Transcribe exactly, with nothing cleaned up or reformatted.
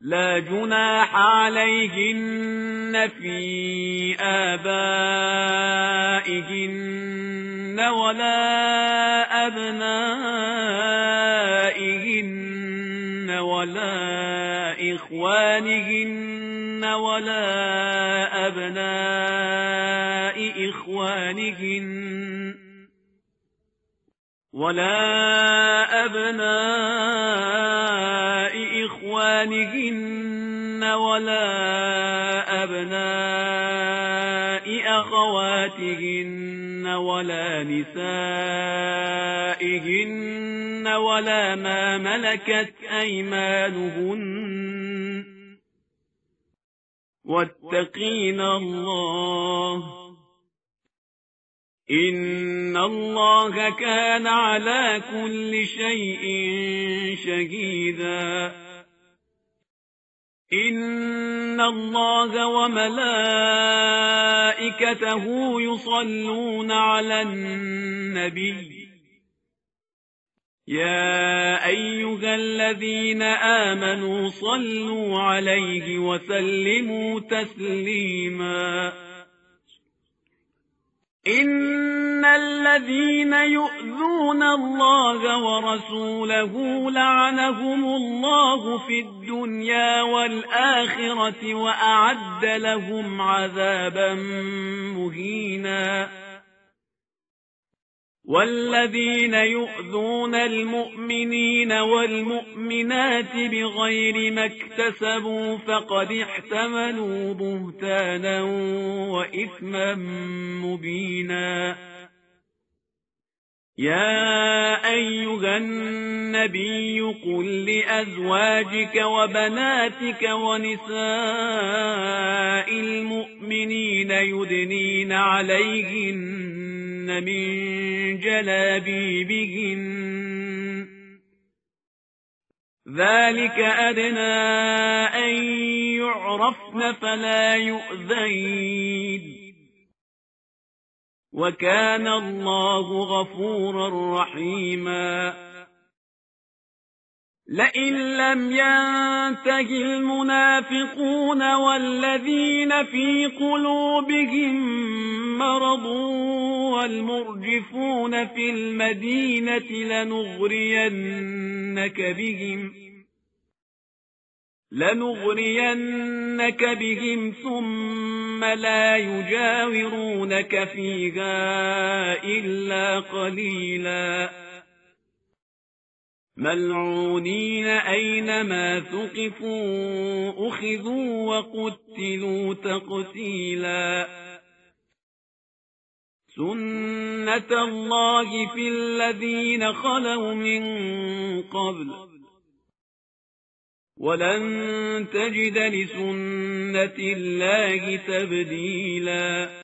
لا جناح عليهن في آبائهن ولا أبنائهن ولا إخوانهن ولا أبناء إخوانهن ولا أبناء إخوانهن ولا أبناء أخواتهن ولا نسائهن ولا ما ملكت أيمانهن واتقين الله إن الله كان على كل شيء شهيدا إن الله وملائكته يصلون على النبي يا أيها الذين آمنوا صلوا عليه وسلموا تسليما إن الذين يؤذون الله ورسوله لعنهم الله في الدنيا والآخرة وأعد لهم عذابا مهينا والذين يؤذون المؤمنين والمؤمنات بغير ما اكتسبوا فقد احتملوا بهتانا وإثما مبينا يا أيها النبي قل لأزواجك وبناتك ونساء المؤمنين يدنين عليهن من جلابيبهن ذلك أدنى أن يعرفن فلا يؤذين وكان الله غفورا رحيما لئن لم ينته المنافقون والذين في قلوبهم مرض والمرجفون في المدينة لنغرينك بهم لنغرينك بهم ثم لا يجاورونك فيها إلا قليلا ملعونين أينما ثقفوا أخذوا وقتلوا تقتيلا سنة الله في الذين خلوا من قبل ولن تجد لسنة الله تبديلا